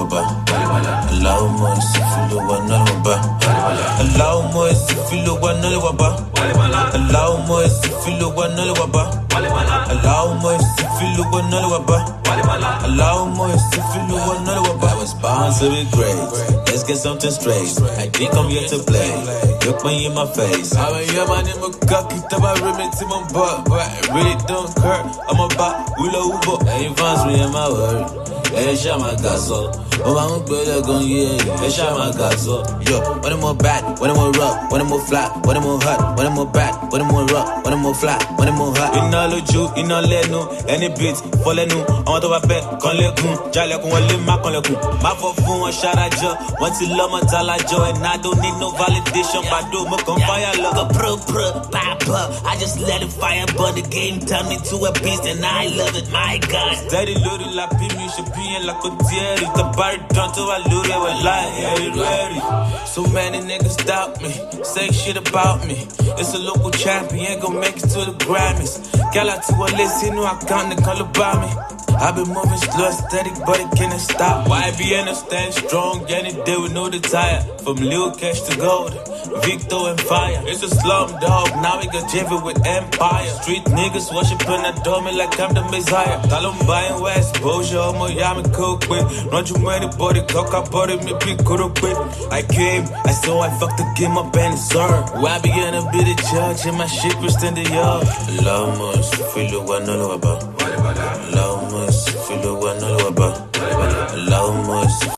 waba. Allow si filo wa nale waba. Allow si filo wa nale waba. Allow si filo wa nale waba. Allow si filo wa nale waba. Allow si filo wa nale waba. I was born to be great. Let's get something straight. I think I'm here to play. Look me in my face. I mean, yeah, my name is cocky. Tell my remix in my butt. But it really don't hurt. I'm about Willow Uber. And you find me in my word. Hey, shot my gas up. Oh, I'm gonna go, yeah. Hey, shot my gas up. Yo, when I'm more bad, when I'm more rough, when I'm more flat, when I'm more hot, when I'm more bad, when I'm more rough, when I'm more flat, when I'm more hot. Iná lójú, iná lẹ́nu, any beat, fall lẹ́nu. Àwọn tó bá fẹ́, kan lẹ́kùn, jálẹ̀kùn wọlé, má kan lẹ́kùn. Má fọ́ fún wọn ṣarajọ, wọ́n ti lọ́mọ tàlájọ, and I don't need no validation. Bàdó, mo kàn fire lọ. Go pro, pop. I just let it fire, but the game turned me to a beast, and I love it, my God. Steady loaded like me, should be in like a dairy. The bar done to I load it with like ready. So many niggas doubt me, say shit about me. It's a local champion, gon' make it to the Grammys. Girl, I to a list, you know I count the color about me. I've been moving slow, steady, but it can't stop. YBN I stand strong, any day with no desire. From Lil Cash to Gold, Victor and Fire. It's a slum dog, now we got Jivy with Empire. Street niggas worshiping a dummy like I'm the Messiah. Columbine West, Boja, Miami, cook with. Not too many body, coca body, me pick quick. I came, I saw I fucked the game up and it's served. YBN a bit of judge, and my shit was in the yard. Love much, feel what I know about. Love much. Feel the one all about. Allow me.